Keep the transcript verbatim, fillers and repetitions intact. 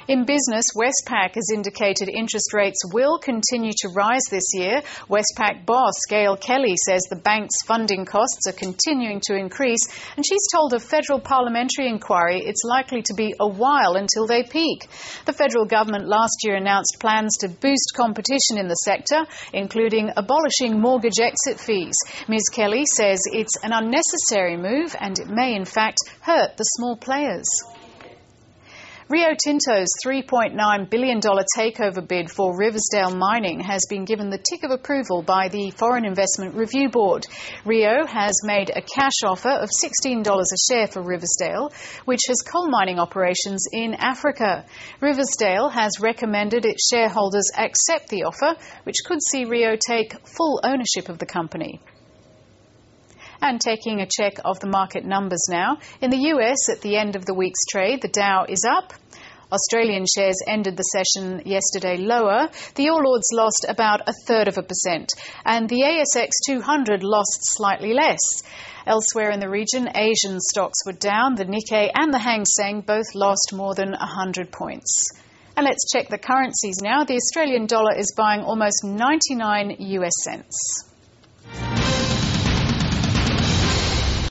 In business, Westpac has indicated interest rates will continue to rise this year. Westpac boss Gail Kelly says the bank's funding costs are continuing to increase, and she's told a federal parliamentary inquiry it's likely to be a while until they peak. The federal government last year announced plans to boost competition in the sector, including abolishing mortgage exit fees. Miz Kelly says it's an unnecessary move and it may in fact hurt the small players. Rio Tinto's three point nine billion dollars takeover bid for Riversdale Mining has been given the tick of approval by the Foreign Investment Review Board. Rio has made a cash offer of sixteen dollars a share for Riversdale, which has coal mining operations in Africa. Riversdale has recommended its shareholders accept the offer, which could see Rio take full ownership of the company. And taking a check of the market numbers now. In the U S, at the end of the week's trade, the Dow is up. Australian shares ended the session yesterday lower. The All Ords lost about a third of a percent. And the A S X two hundred lost slightly less. Elsewhere in the region, Asian stocks were down. The Nikkei and the Hang Seng both lost more than one hundred points. And let's check the currencies now. The Australian dollar is buying almost ninety-nine U S cents.